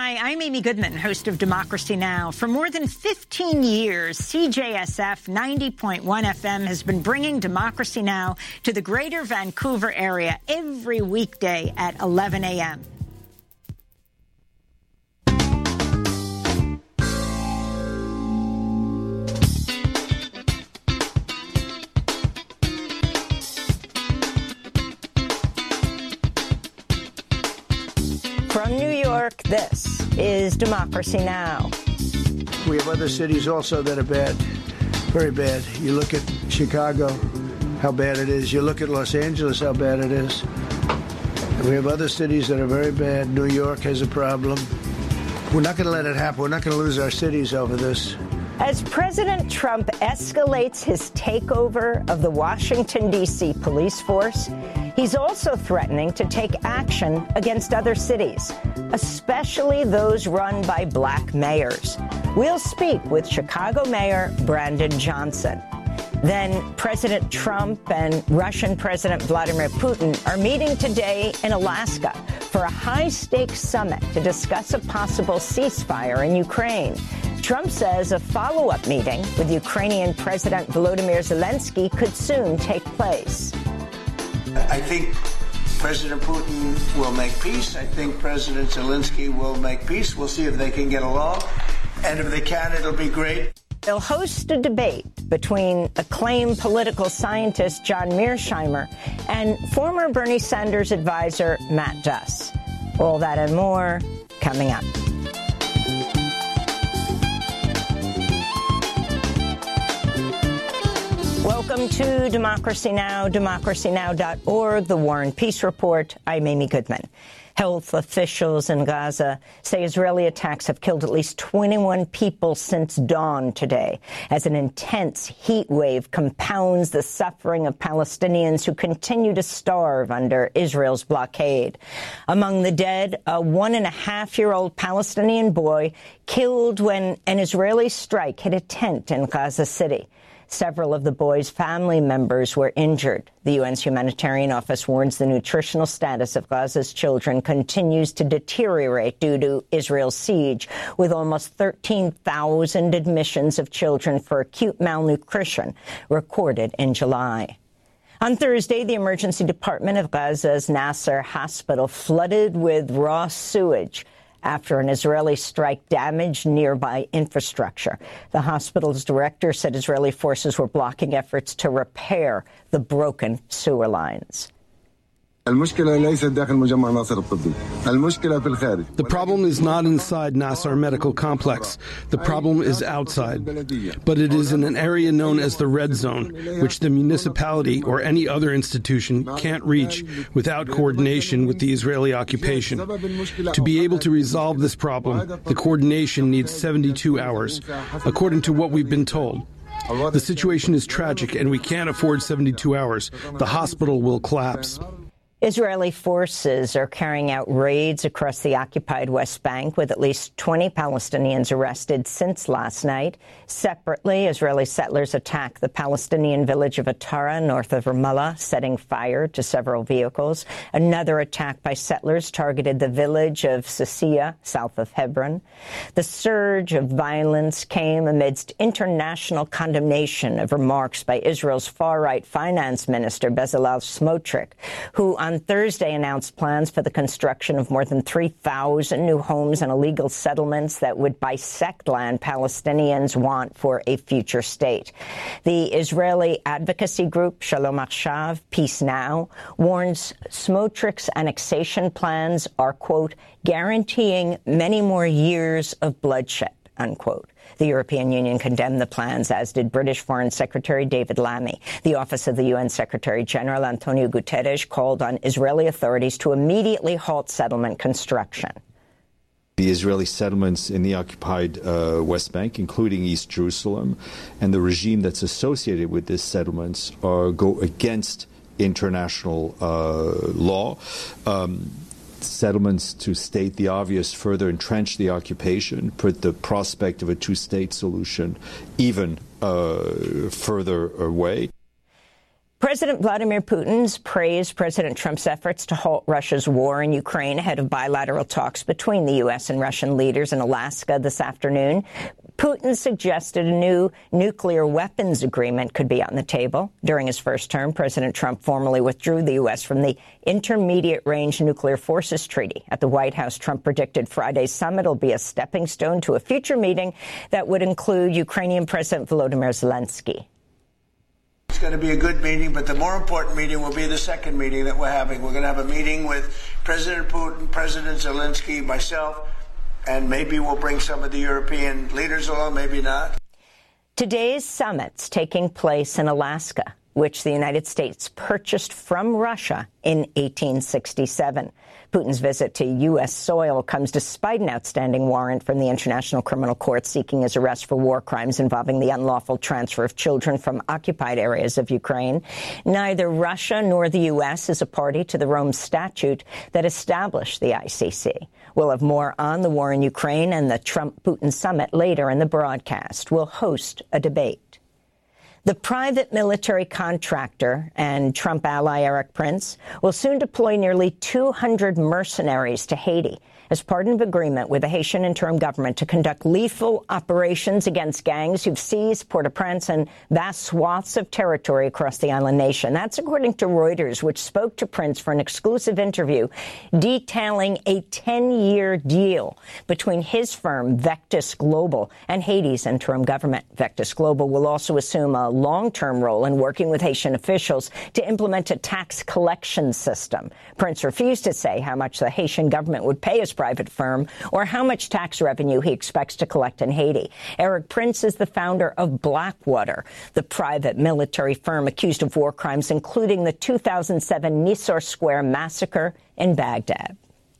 Hi, I'm Amy Goodman, host of Democracy Now! For more than 15 years, CJSF 90.1 FM has been bringing Democracy Now! To the greater Vancouver area every weekday at 11 a.m. From New York, this is Democracy Now! We have other cities also that are bad, very bad. You look at Chicago, how bad it is. You look at Los Angeles, how bad it is. And we have other cities that are very bad. New York has a problem. We're not going to let it happen. We're not going to lose our cities over this. As President Trump escalates his takeover of the Washington, D.C. police force, he's also threatening to take action against other cities, especially those run by black mayors. We'll speak with Chicago Mayor Brandon Johnson. Then President Trump and Russian President Vladimir Putin are meeting today in Alaska for a high-stakes summit to discuss a possible ceasefire in Ukraine. Trump says a follow-up meeting with Ukrainian President Volodymyr Zelensky could soon take place. I think President Putin will make peace. I think President Zelensky will make peace. We'll see if they can get along. And if they can, it'll be great. They'll host a debate between acclaimed political scientist John Mearsheimer and former Bernie Sanders advisor Matt Duss. All that and more coming up. Welcome to Democracy Now!, democracynow.org, the War and Peace Report. I'm Amy Goodman. Health officials in Gaza say Israeli attacks have killed at least 21 people since dawn today, as an intense heat wave compounds the suffering of Palestinians who continue to starve under Israel's blockade. Among the dead, a 1.5-year-old Palestinian boy killed when an Israeli strike hit a tent in Gaza City. Several of the boy's family members were injured. The UN's humanitarian office warns the nutritional status of Gaza's children continues to deteriorate due to Israel's siege, with almost 13,000 admissions of children for acute malnutrition recorded in July. On Thursday, the emergency department of Gaza's Nasser hospital flooded with raw sewage after an Israeli strike damaged nearby infrastructure. The hospital's director said Israeli forces were blocking efforts to repair the broken sewer lines. The problem is not inside Nasser Medical Complex. The problem is outside. But it is in an area known as the Red Zone, which the municipality or any other institution can't reach without coordination with the Israeli occupation. To be able to resolve this problem, the coordination needs 72 hours, according to what we've been told. The situation is tragic, and we can't afford 72 hours. The hospital will collapse. Israeli forces are carrying out raids across the occupied West Bank, with at least 20 Palestinians arrested since last night. Separately, Israeli settlers attacked the Palestinian village of Atara, north of Ramallah, setting fire to several vehicles. Another attack by settlers targeted the village of Sisiya, south of Hebron. The surge of violence came amidst international condemnation of remarks by Israel's far-right finance minister, Bezalel Smotrich, who on Thursday announced plans for the construction of more than 3,000 new homes and illegal settlements that would bisect land Palestinians want for a future state. The Israeli advocacy group Shalom Achshav, Peace Now, warns Smotrich's annexation plans are, quote, guaranteeing many more years of bloodshed, unquote. The European Union condemned the plans, as did British Foreign Secretary David Lammy. The Office of the UN Secretary-General Antonio Guterres called on Israeli authorities to immediately halt settlement construction. The Israeli settlements in the occupied West Bank, including East Jerusalem, and the regime that's associated with these settlements go against international law. Settlements, to state the obvious, further entrench the occupation, put the prospect of a two-state solution even further away. President Vladimir Putin's praised President Trump's efforts to halt Russia's war in Ukraine ahead of bilateral talks between the U.S. and Russian leaders in Alaska this afternoon. Putin suggested a new nuclear weapons agreement could be on the table. During his first term, President Trump formally withdrew the U.S. from the Intermediate-Range Nuclear Forces Treaty. At the White House, Trump predicted Friday's summit will be a stepping stone to a future meeting that would include Ukrainian President Volodymyr Zelensky. It's going to be a good meeting, but the more important meeting will be the second meeting that we're having. We're going to have a meeting with President Putin, President Zelensky, myself, and maybe we'll bring some of the European leaders along, maybe not. Today's summit's taking place in Alaska, which the United States purchased from Russia in 1867. Putin's visit to U.S. soil comes despite an outstanding warrant from the International Criminal Court seeking his arrest for war crimes involving the unlawful transfer of children from occupied areas of Ukraine. Neither Russia nor the U.S. is a party to the Rome Statute that established the ICC. We'll have more on the war in Ukraine and the Trump-Putin summit later in the broadcast. We'll host a debate. The private military contractor and Trump ally Erik Prince will soon deploy nearly 200 mercenaries to Haiti as part of an agreement with the Haitian interim government to conduct lethal operations against gangs who've seized Port-au-Prince and vast swaths of territory across the island nation. That's according to Reuters, which spoke to Prince for an exclusive interview detailing a 10-year deal between his firm, Vectis Global, and Haiti's interim government. Vectis Global will also assume a long-term role in working with Haitian officials to implement a tax collection system. Prince refused to say how much the Haitian government would pay his private firm or how much tax revenue he expects to collect in Haiti. Erik Prince is the founder of Blackwater, the private military firm accused of war crimes, including the 2007 Nisour Square massacre in Baghdad.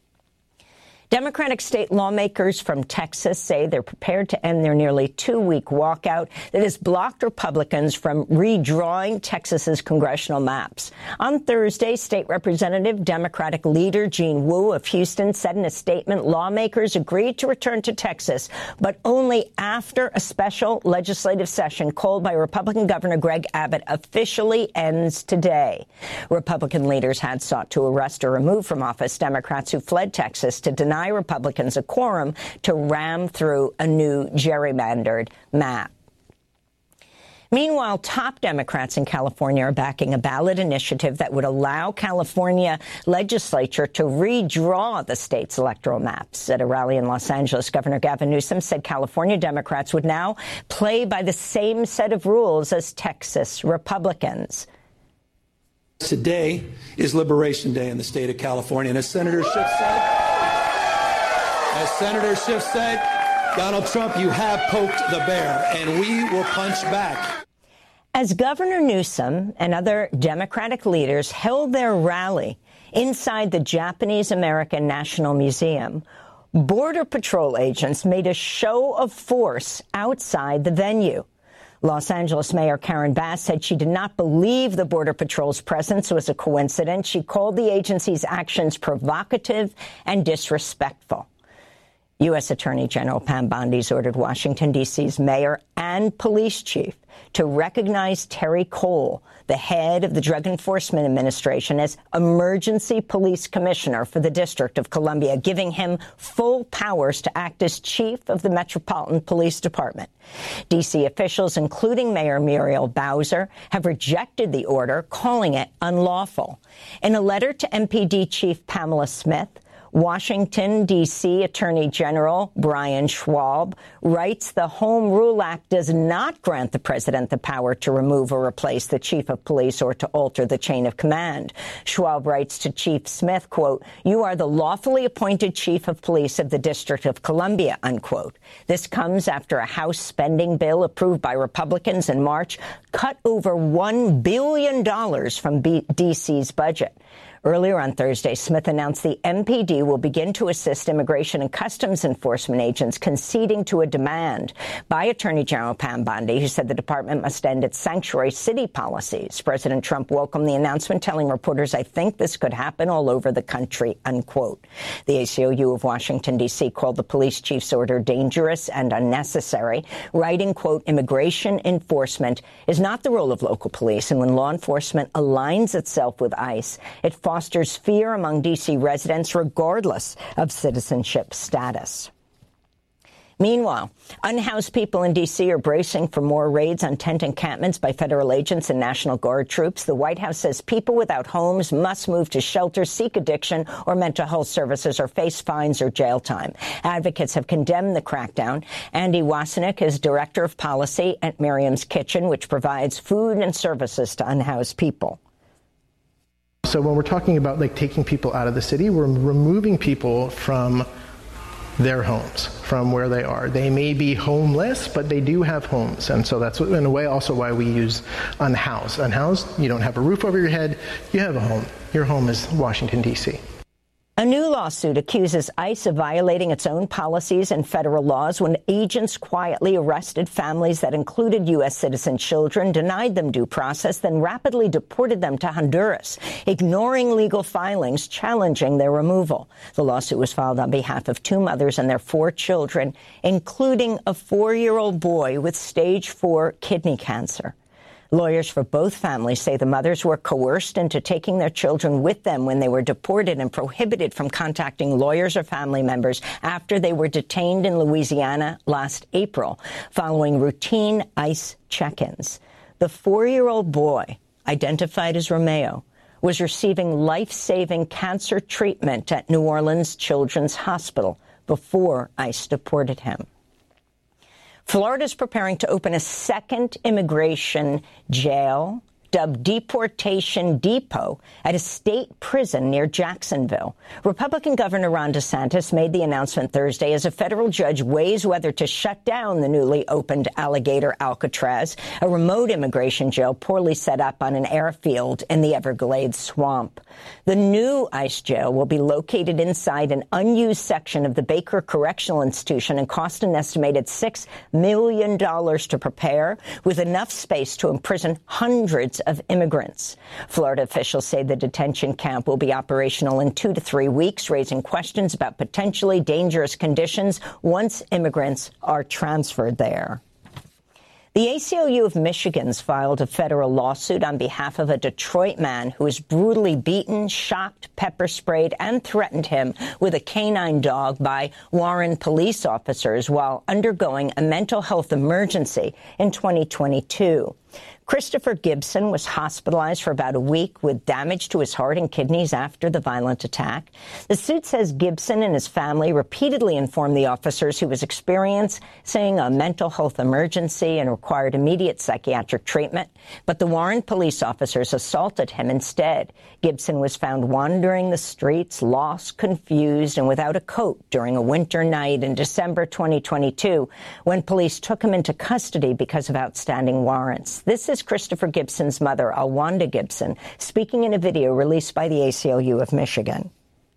Democratic state lawmakers from Texas say they're prepared to end their nearly two-week walkout that has blocked Republicans from redrawing Texas's congressional maps. On Thursday, state representative Democratic leader Jean Wu of Houston said in a statement lawmakers agreed to return to Texas, but only after a special legislative session called by Republican Governor Greg Abbott officially ends today. Republican leaders had sought to arrest or remove from office Democrats who fled Texas to deny Republicans a quorum to ram through a new gerrymandered map. Meanwhile, top Democrats in California are backing a ballot initiative that would allow California legislature to redraw the state's electoral maps. At a rally in Los Angeles, Governor Gavin Newsom said California Democrats would now play by the same set of rules as Texas Republicans. Today is Liberation Day in the state of California, and as Senator Schiff said, Donald Trump, you have poked the bear, and we will punch back. As Governor Newsom and other Democratic leaders held their rally inside the Japanese-American National Museum, Border Patrol agents made a show of force outside the venue. Los Angeles Mayor Karen Bass said she did not believe the Border Patrol's presence was a coincidence. She called the agency's actions provocative and disrespectful. U.S. Attorney General Pam Bondi's ordered Washington, D.C.'s mayor and police chief to recognize Terry Cole, the head of the Drug Enforcement Administration, as emergency police commissioner for the District of Columbia, giving him full powers to act as chief of the Metropolitan Police Department. D.C. officials, including Mayor Muriel Bowser, have rejected the order, calling it unlawful. In a letter to MPD Chief Pamela Smith, Washington, D.C. Attorney General Brian Schwab writes the Home Rule Act does not grant the president the power to remove or replace the chief of police or to alter the chain of command. Schwab writes to Chief Smith, quote, "You are the lawfully appointed chief of police of the District of Columbia," unquote. This comes after a House spending bill approved by Republicans in March cut over $1 billion from D.C.'s budget. Earlier on Thursday, Smith announced the MPD will begin to assist Immigration and Customs Enforcement agents conceding to a demand by Attorney General Pam Bondi, who said the department must end its sanctuary city policies. President Trump welcomed the announcement, telling reporters, "I think this could happen all over the country," unquote. The ACLU of Washington, D.C. called the police chief's order dangerous and unnecessary, writing, quote, "Immigration enforcement is not the role of local police, and when law enforcement aligns itself with ICE, it fosters fear among D.C. residents regardless of citizenship status." Meanwhile, unhoused people in D.C. are bracing for more raids on tent encampments by federal agents and National Guard troops. The White House says people without homes must move to shelters, seek addiction or mental health services, or face fines or jail time. Advocates have condemned the crackdown. Andy Wasenick is director of policy at Miriam's Kitchen, which provides food and services to unhoused people. So when we're talking about taking people out of the city, we're removing people from their homes, from where they are. They may be homeless, but they do have homes. And so that's in a way also why we use unhoused. Unhoused, you don't have a roof over your head, you have a home. Your home is Washington, D.C. A new lawsuit accuses ICE of violating its own policies and federal laws when agents quietly arrested families that included U.S. citizen children, denied them due process, then rapidly deported them to Honduras, ignoring legal filings challenging their removal. The lawsuit was filed on behalf of two mothers and their 4 children, including a 4-year-old boy with stage 4 kidney cancer. Lawyers for both families say the mothers were coerced into taking their children with them when they were deported and prohibited from contacting lawyers or family members after they were detained in Louisiana last April, following routine ICE check-ins. The 4-year-old boy, identified as Romeo, was receiving life-saving cancer treatment at New Orleans Children's Hospital before ICE deported him. Florida is preparing to open a second immigration jail, dubbed Deportation Depot, at a state prison near Jacksonville. Republican Governor Ron DeSantis made the announcement Thursday as a federal judge weighs whether to shut down the newly opened Alligator Alcatraz, a remote immigration jail poorly set up on an airfield in the Everglades swamp. The new ICE jail will be located inside an unused section of the Baker Correctional Institution and cost an estimated $6 million to prepare, with enough space to imprison hundreds of immigrants. Florida officials say the detention camp will be operational in 2 to 3 weeks, raising questions about potentially dangerous conditions once immigrants are transferred there. The ACLU of Michigan's filed a federal lawsuit on behalf of a Detroit man who was brutally beaten, shocked, pepper sprayed, and threatened him with a canine dog by Warren police officers while undergoing a mental health emergency in 2022. Christopher Gibson was hospitalized for about a week with damage to his heart and kidneys after the violent attack. The suit says Gibson and his family repeatedly informed the officers he was experiencing a mental health emergency and required immediate psychiatric treatment, but the Warren police officers assaulted him instead. Gibson was found wandering the streets, lost, confused, and without a coat during a winter night in December 2022 when police took him into custody because of outstanding warrants. This is Christopher Gibson's mother, Alwanda Gibson, speaking in a video released by the ACLU of Michigan.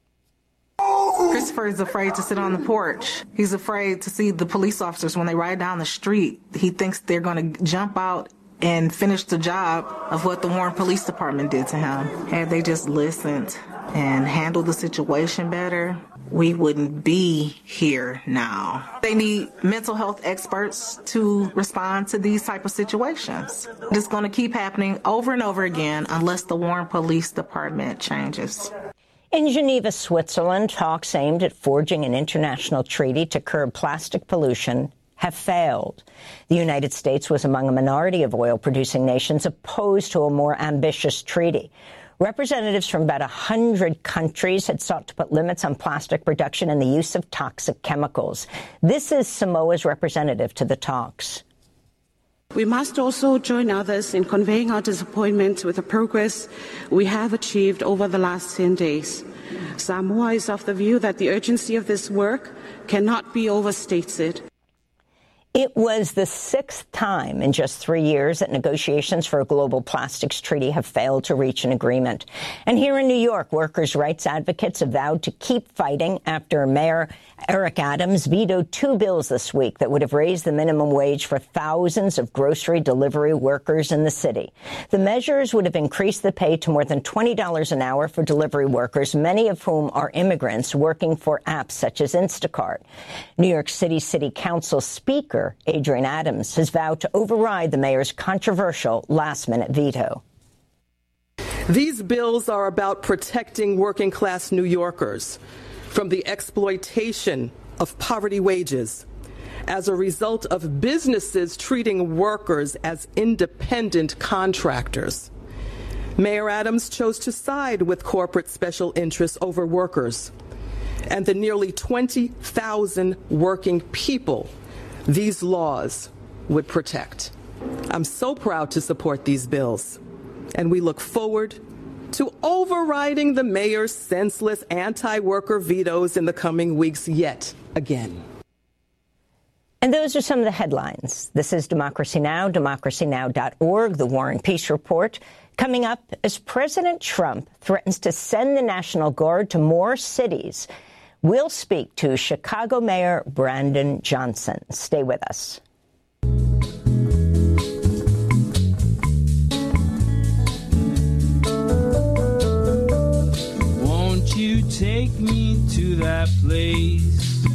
Christopher is afraid to sit on the porch. He's afraid to see the police officers when they ride down the street. He thinks they're going to jump out and finish the job of what the Warren Police Department did to him. Had they just listened and handled the situation better, we wouldn't be here now. They need mental health experts to respond to these type of situations. It's going to keep happening over and over again unless the Warren Police Department changes. In Geneva, Switzerland, talks aimed at forging an international treaty to curb plastic pollution have failed. The United States was among a minority of oil-producing nations opposed to a more ambitious treaty. Representatives from about 100 countries had sought to put limits on plastic production and the use of toxic chemicals. This is Samoa's representative to the talks. We must also join others in conveying our disappointment with the progress we have achieved over the last 10 days. Samoa is of the view that the urgency of this work cannot be overstated. It was the sixth time in just 3 years that negotiations for a global plastics treaty have failed to reach an agreement. And here in New York, workers' rights advocates have vowed to keep fighting after Mayor Eric Adams vetoed 2 bills this week that would have raised the minimum wage for thousands of grocery delivery workers in the city. The measures would have increased the pay to more than $20 an hour for delivery workers, many of whom are immigrants working for apps such as Instacart. New York City City Council Speaker Adrian Adams has vowed to override the mayor's controversial last-minute veto. These bills are about protecting working-class New Yorkers from the exploitation of poverty wages as a result of businesses treating workers as independent contractors. Mayor Adams chose to side with corporate special interests over workers and the nearly 20,000 working people these laws would protect. I'm so proud to support these bills, and we look forward to overriding the mayor's senseless anti-worker vetoes in the coming weeks yet again. And those are some of the headlines. This is Democracy Now!, democracynow.org, The War and Peace Report. Coming up, as President Trump threatens to send the National Guard to more cities, we'll speak to Chicago Mayor Brandon Johnson. Stay with us. Won't you take me to that place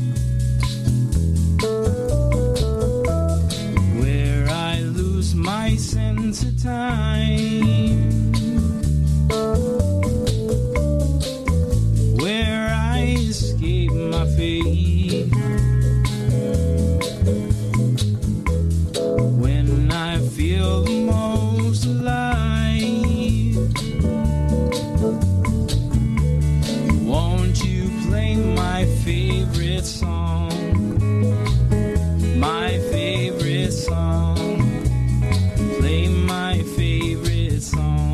where I lose my sense of time? Escape my fate when I feel the most alive. Won't you play my favorite song? My favorite song. Play my favorite song.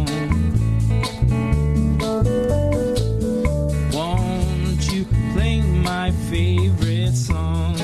My favorite song,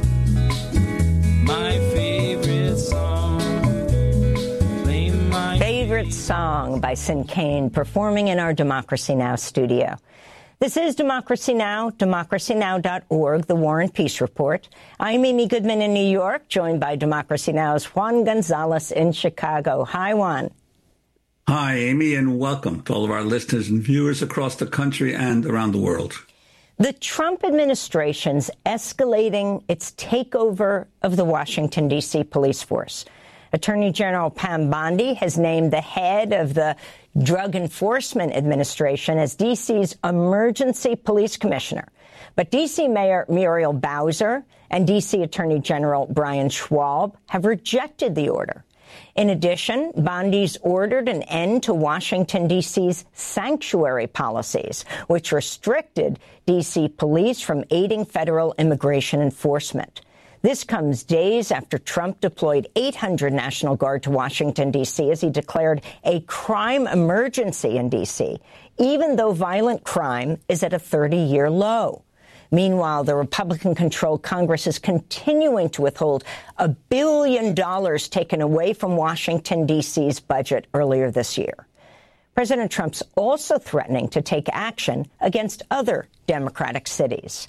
my favorite song, play my favorite song by Sin Kane, performing in our Democracy Now! Studio. This is Democracy Now!, democracynow.org, The War and Peace Report. I'm Amy Goodman in New York, joined by Democracy Now!'s Juan Gonzalez in Chicago. Hi, Juan. Hi, Amy, and welcome to all of our listeners and viewers across the country and around the world. The Trump administration's escalating its takeover of the Washington, D.C. police force. Attorney General Pam Bondi has named the head of the Drug Enforcement Administration as D.C.'s emergency police commissioner. But D.C. Mayor Muriel Bowser and D.C. Attorney General Brian Schwab have rejected the order. In addition, Bondi's ordered an end to Washington, D.C.'s sanctuary policies, which restricted D.C. police from aiding federal immigration enforcement. This comes days after Trump deployed 800 National Guard to Washington, D.C., as he declared a crime emergency in D.C., even though violent crime is at a 30-year low. Meanwhile, the Republican-controlled Congress is continuing to withhold $1 billion taken away from Washington, D.C.'s budget earlier this year. President Trump's also threatening to take action against other Democratic cities.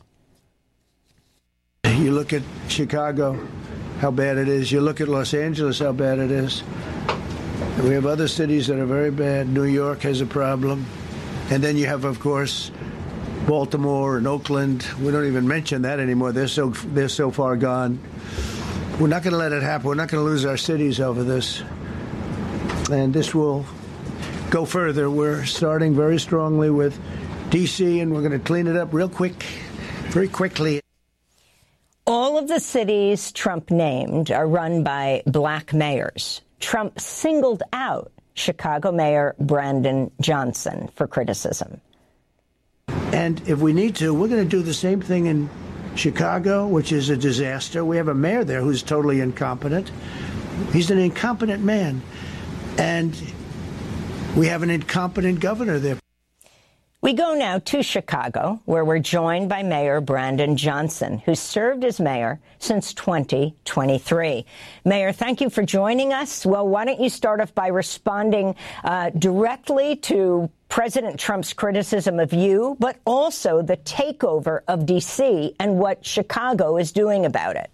You look at Chicago, how bad it is. You look at Los Angeles, how bad it is. And we have other cities that are very bad. New York has a problem. And then you have, of course, Baltimore and Oakland. We don't even mention that anymore. They're so far gone. We're not going to let it happen. We're not going to lose our cities over this. And this will go further. We're starting very strongly with D.C., and we're going to clean it up real quick, very quickly. All of the cities Trump named are run by black mayors. Trump singled out Chicago Mayor Brandon Johnson for criticism. And if we need to, we're going to do the same thing in Chicago, which is a disaster. We have a mayor there who's totally incompetent. He's an incompetent man. And we have an incompetent governor there. We go now to Chicago, where we're joined by Mayor Brandon Johnson, who served as mayor since 2023. Mayor, thank you for joining us. Well, why don't you start off by responding directly to President Trump's criticism of you, but also the takeover of D.C. and what Chicago is doing about it.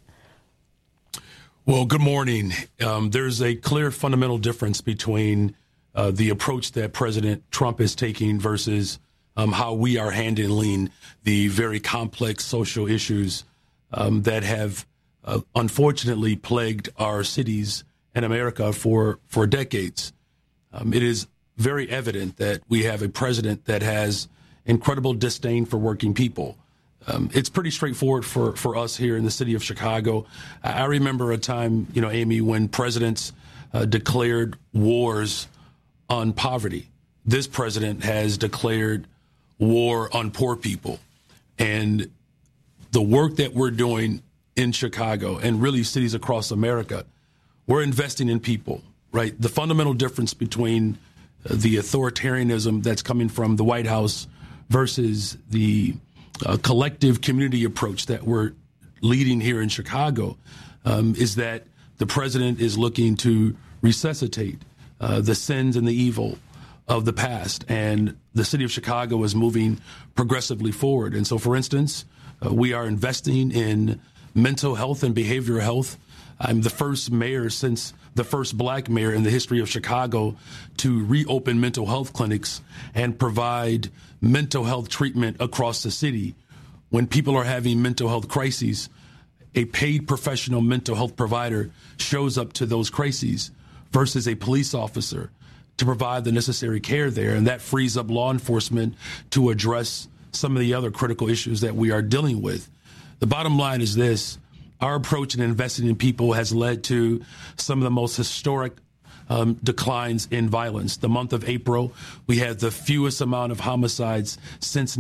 Well, good morning. There's a clear fundamental difference between the approach that President Trump is taking versus how we are handling the very complex social issues that have unfortunately plagued our cities and America for decades. It is very evident that we have a president that has incredible disdain for working people. It's pretty straightforward for us here in the city of Chicago. I remember a time, Amy, when presidents declared wars on poverty. This president has declared war on poor people. And the work that we're doing in Chicago and really cities across America, we're investing in people, right? The fundamental difference between the authoritarianism that's coming from the White House versus the collective community approach that we're leading here in Chicago is that the president is looking to resuscitate the sins and the evil of the past, and the city of Chicago is moving progressively forward. And so, for instance, we are investing in mental health and behavioral health. I'm the first mayor since the first black mayor in the history of Chicago to reopen mental health clinics and provide mental health treatment across the city. When people are having mental health crises, a paid professional mental health provider shows up to those crises versus a police officer to provide the necessary care there. And that frees up law enforcement to address some of the other critical issues that we are dealing with. The bottom line is this: our approach in investing in people has led to some of the most historic declines in violence. The month of April, we had the fewest amount of homicides since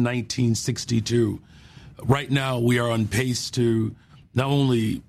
1962. Right now, we are on pace to not only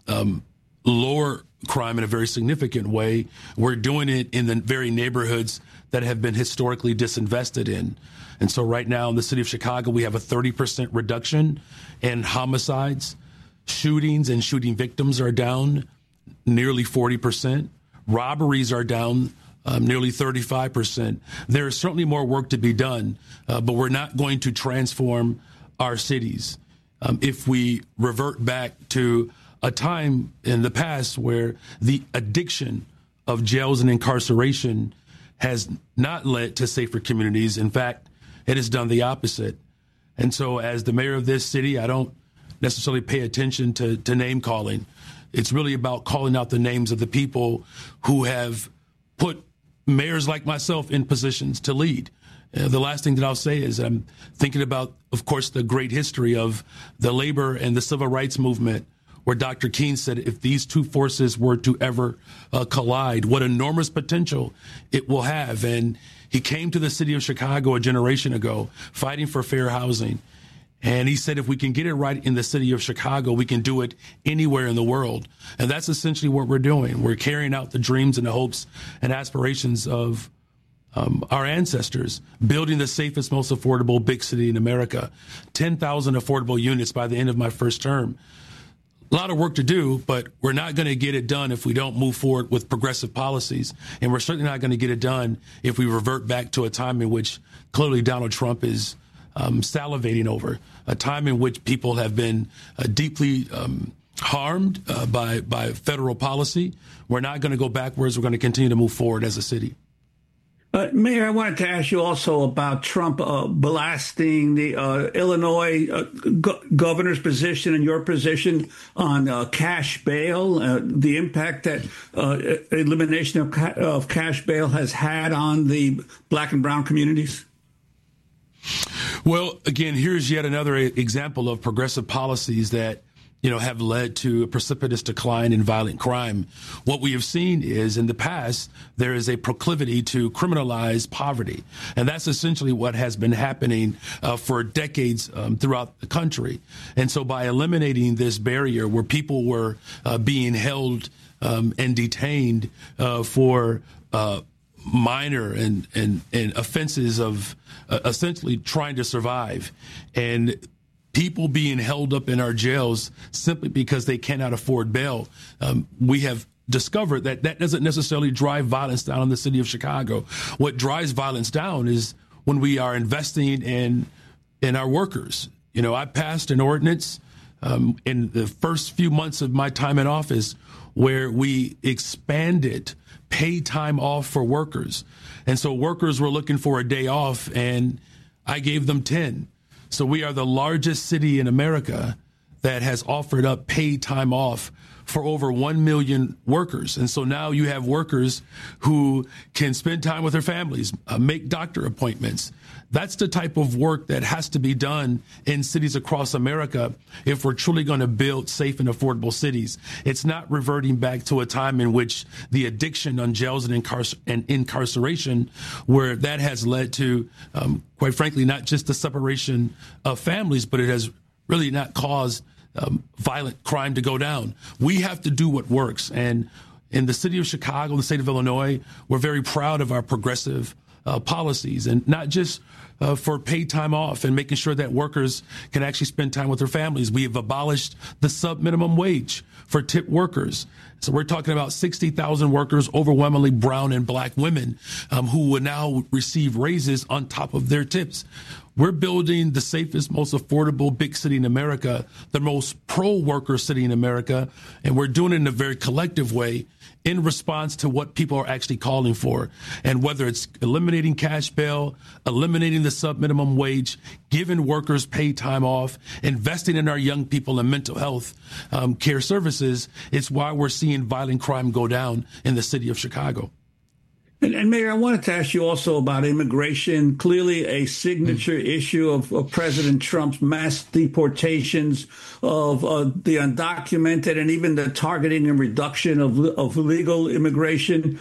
lower crime in a very significant way, we're doing it in the very neighborhoods that have been historically disinvested in. And so right now in the city of Chicago, we have a 30% reduction in homicides. Shootings and shooting victims are down nearly 40%. Robberies are down nearly 35%. There is certainly more work to be done, but we're not going to transform our cities if we revert back to a time in the past where the addiction of jails and incarceration has not led to safer communities. In fact, it has done the opposite. And so as the mayor of this city, I don't necessarily pay attention to name calling. It's really about calling out the names of the people who have put mayors like myself in positions to lead. The last thing that I'll say is I'm thinking about, of course, the great history of the labor and the civil rights movement, where Dr. King said if these two forces were to ever collide, what enormous potential it will have. And he came to the city of Chicago a generation ago fighting for fair housing. And he said if we can get it right in the city of Chicago, we can do it anywhere in the world. And that's essentially what we're doing. We're carrying out the dreams and the hopes and aspirations of our ancestors, building the safest, most affordable big city in America, 10,000 affordable units by the end of my first term. A lot of work to do, but we're not going to get it done if we don't move forward with progressive policies. And we're certainly not going to get it done if we revert back to a time in which clearly Donald Trump is salivating over, a time in which people have been deeply harmed by federal policy. We're not going to go backwards. We're going to continue to move forward as a city. Mayor, I wanted to ask you also about Trump blasting the Illinois governor's position and your position on cash bail, the impact that elimination of cash bail has had on the black and brown communities. Well, again, here's yet another example of progressive policies that have led to a precipitous decline in violent crime. What we have seen is in the past, there is a proclivity to criminalize poverty. And that's essentially what has been happening for decades throughout the country. And so by eliminating this barrier where people were being held and detained for minor and offenses of essentially trying to survive, and people being held up in our jails simply because they cannot afford bail. We have discovered that doesn't necessarily drive violence down in the city of Chicago. What drives violence down is when we are investing in our workers. You know, I passed an ordinance in the first few months of my time in office where we expanded paid time off for workers. And so workers were looking for a day off, and I gave them 10. So we are the largest city in America that has offered up paid time off for over 1 million workers. And so now you have workers who can spend time with their families, make doctor appointments. That's the type of work that has to be done in cities across America if we're truly going to build safe and affordable cities. It's not reverting back to a time in which the addiction on jails and incarceration, where that has led to, quite frankly, not just the separation of families, but it has really not caused violent crime to go down. We have to do what works. And in the city of Chicago, the state of Illinois, we're very proud of our progressive policies, and not just for paid time off and making sure that workers can actually spend time with their families. We have abolished the sub-minimum wage for tip workers. So we're talking about 60,000 workers, overwhelmingly brown and black women, who will now receive raises on top of their tips. We're building the safest, most affordable big city in America, the most pro-worker city in America, and we're doing it in a very collective way in response to what people are actually calling for. And whether it's eliminating cash bail, eliminating the sub-minimum wage, giving workers paid time off, investing in our young people and mental health care services, it's why we're seeing violent crime go down in the city of Chicago. And Mayor, I wanted to ask you also about immigration. Clearly a signature issue of President Trump's mass deportations of the undocumented and even the targeting and reduction of illegal immigration.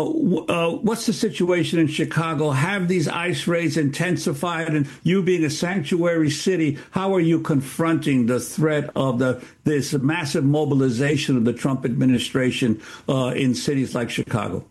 What's the situation in Chicago? Have these ICE raids intensified? And you being a sanctuary city, how are you confronting the threat of this massive mobilization of the Trump administration in cities like Chicago?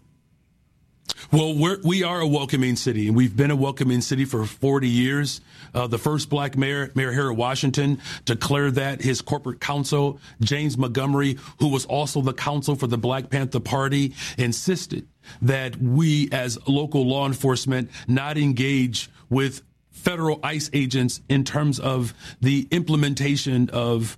Well, we are a welcoming city, and we've been a welcoming city for 40 years. The first black mayor, Mayor Harold Washington, declared that. His corporate counsel, James Montgomery, who was also the counsel for the Black Panther Party, insisted that we as local law enforcement not engage with federal ICE agents in terms of the implementation of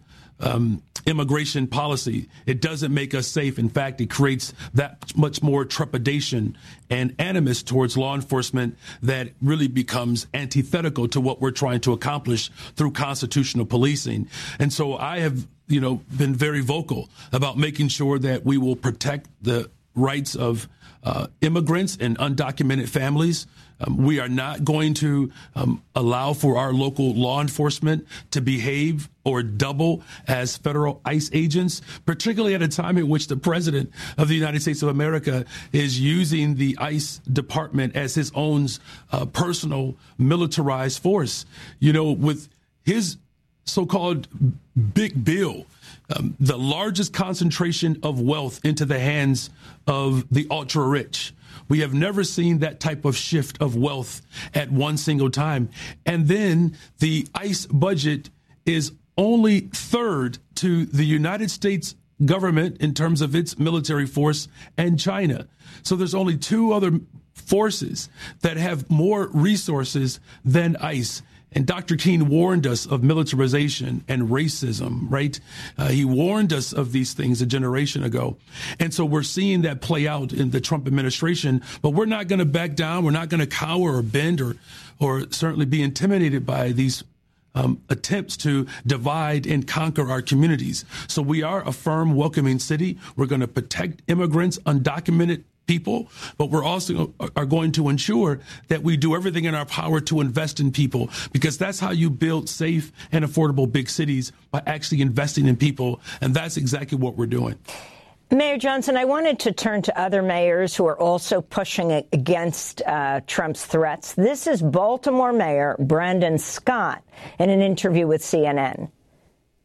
immigration policy. It doesn't make us safe. In fact, it creates that much more trepidation and animus towards law enforcement that really becomes antithetical to what we're trying to accomplish through constitutional policing. And so I have, been very vocal about making sure that we will protect the rights of immigrants and undocumented families. We are not going to allow for our local law enforcement to behave or double as federal ICE agents, particularly at a time in which the president of the United States of America is using the ICE department as his own personal militarized force. With his so-called big bill, the largest concentration of wealth into the hands of the ultra-rich. We have never seen that type of shift of wealth at one single time. And then the ICE budget is only third to the United States government in terms of its military force and China. So there's only two other forces that have more resources than ICE. And Dr. King warned us of militarization and racism, right? He warned us of these things a generation ago. And so we're seeing that play out in the Trump administration, but we're not going to back down. We're not going to cower or bend or certainly be intimidated by these attempts to divide and conquer our communities. So we are a firm, welcoming city. We're going to protect immigrants, undocumented people, but we're also are going to ensure that we do everything in our power to invest in people, because that's how you build safe and affordable big cities, by actually investing in people. And that's exactly what we're doing. Mayor Johnson, I wanted to turn to other mayors who are also pushing against Trump's threats. This is Baltimore Mayor Brandon Scott in an interview with CNN.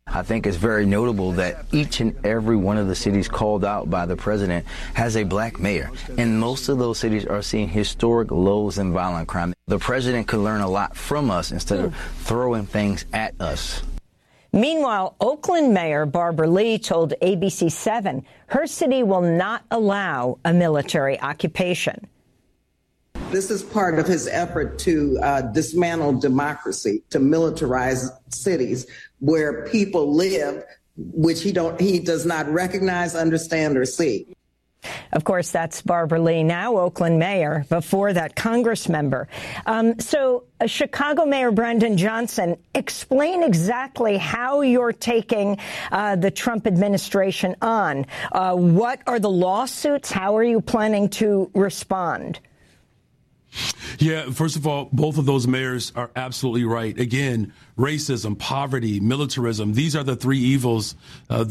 I think it's very notable that each and every one of the cities called out by the president has a black mayor, and most of those cities are seeing historic lows in violent crime. The president could learn a lot from us instead of throwing things at us. Meanwhile, Oakland Mayor Barbara Lee told ABC7 her city will not allow a military occupation. This is part of his effort to dismantle democracy, to militarize cities where people live, which he does not recognize, understand, or see. Of course, that's Barbara Lee, now Oakland mayor, before that Congress member. So Chicago Mayor Brandon Johnson, explain exactly how you're taking the Trump administration on. What are the lawsuits? How are you planning to respond? Yeah, first of all, both of those mayors are absolutely right. Again, racism, poverty, militarism, these are the three evils that